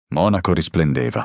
Monaco risplendeva.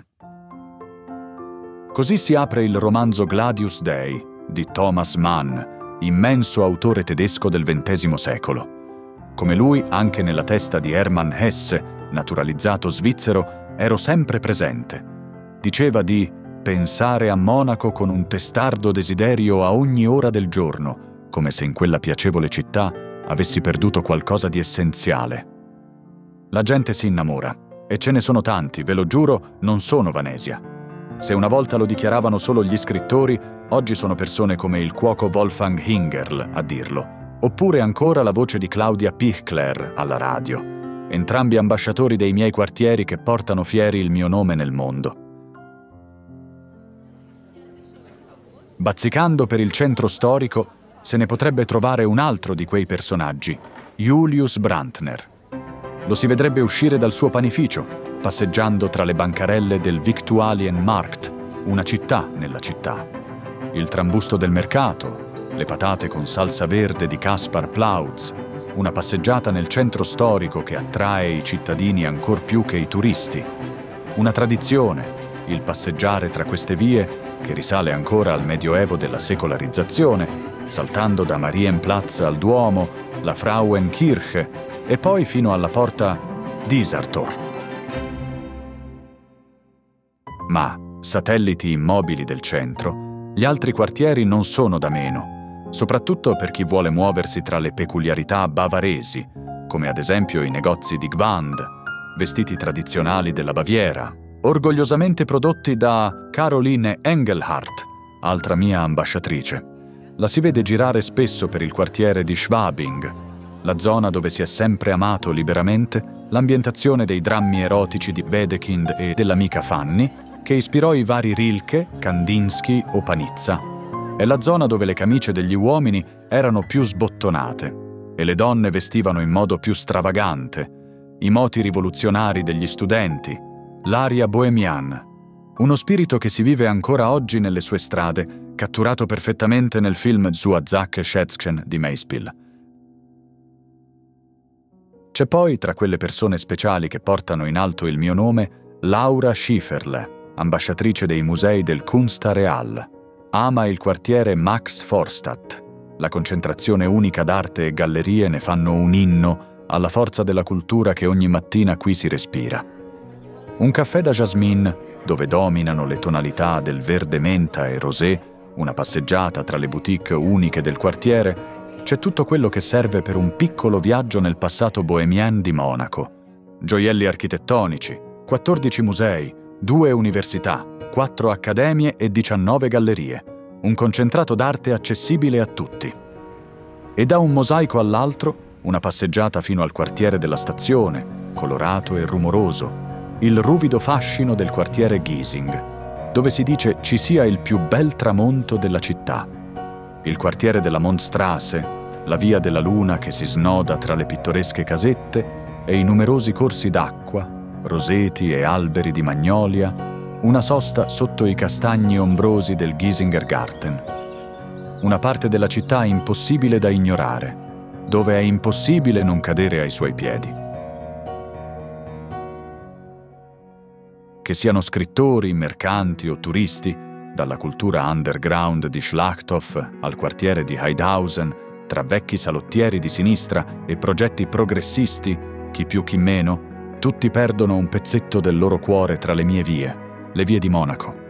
Così si apre il romanzo Gladius Dei di Thomas Mann, immenso autore tedesco del XX secolo. Come lui, anche nella testa di Hermann Hesse, naturalizzato svizzero, ero sempre presente. Diceva di pensare a Monaco con un testardo desiderio a ogni ora del giorno, come se in quella piacevole città avessi perduto qualcosa di essenziale. La gente si innamora, e ce ne sono tanti, ve lo giuro, non sono Vanesia. Se una volta lo dichiaravano solo gli scrittori, oggi sono persone come il cuoco Wolfgang Hingerl a dirlo, oppure ancora la voce di Claudia Pichler alla radio, entrambi ambasciatori dei miei quartieri che portano fieri il mio nome nel mondo. Bazzicando per il centro storico, se ne potrebbe trovare un altro di quei personaggi, Julius Brandner. Lo si vedrebbe uscire dal suo panificio, passeggiando tra le bancarelle del Viktualienmarkt, una città nella città. Il trambusto del mercato, le patate con salsa verde di Kaspar Plautz, una passeggiata nel centro storico che attrae i cittadini ancor più che i turisti. Una tradizione, il passeggiare tra queste vie che risale ancora al Medioevo della secolarizzazione, saltando da Marienplatz al Duomo, la Frauenkirche e poi fino alla porta Disertor. Ma, satelliti immobili del centro, gli altri quartieri non sono da meno, soprattutto per chi vuole muoversi tra le peculiarità bavaresi, come ad esempio i negozi di Gvand, vestiti tradizionali della Baviera, orgogliosamente prodotti da Caroline Engelhardt, altra mia ambasciatrice. La si vede girare spesso per il quartiere di Schwabing, la zona dove si è sempre amato liberamente l'ambientazione dei drammi erotici di Wedekind e dell'amica Fanny, che ispirò i vari Rilke, Kandinsky o Panizza. È la zona dove le camicie degli uomini erano più sbottonate e le donne vestivano in modo più stravagante, i moti rivoluzionari degli studenti, l'aria bohemian, uno spirito che si vive ancora oggi nelle sue strade, catturato perfettamente nel film Zu Zach Schätzchen di Mayspiel. C'è poi, tra quelle persone speciali che portano in alto il mio nome, Laura Schifferle, ambasciatrice dei musei del Kunstareal. Ama il quartiere Max Vorstadt. La concentrazione unica d'arte e gallerie ne fanno un inno alla forza della cultura che ogni mattina qui si respira. Un caffè da jasmine, dove dominano le tonalità del verde menta e rosé, una passeggiata tra le boutique uniche del quartiere, c'è tutto quello che serve per un piccolo viaggio nel passato bohemien di Monaco. Gioielli architettonici, 14 musei, 2 università, 4 accademie e 19 gallerie. Un concentrato d'arte accessibile a tutti. E da un mosaico all'altro, una passeggiata fino al quartiere della stazione, colorato e rumoroso, il ruvido fascino del quartiere Giesing, dove si dice ci sia il più bel tramonto della città. Il quartiere della Mondstraße, la via della luna che si snoda tra le pittoresche casette e i numerosi corsi d'acqua, roseti e alberi di magnolia, una sosta sotto i castagni ombrosi del Giesinger Garten. Una parte della città impossibile da ignorare, dove è impossibile non cadere ai suoi piedi. Che siano scrittori, mercanti o turisti, dalla cultura underground di Schlachthof al quartiere di Heidhausen, tra vecchi salottieri di sinistra e progetti progressisti, chi più chi meno, tutti perdono un pezzetto del loro cuore tra le mie vie, le vie di Monaco.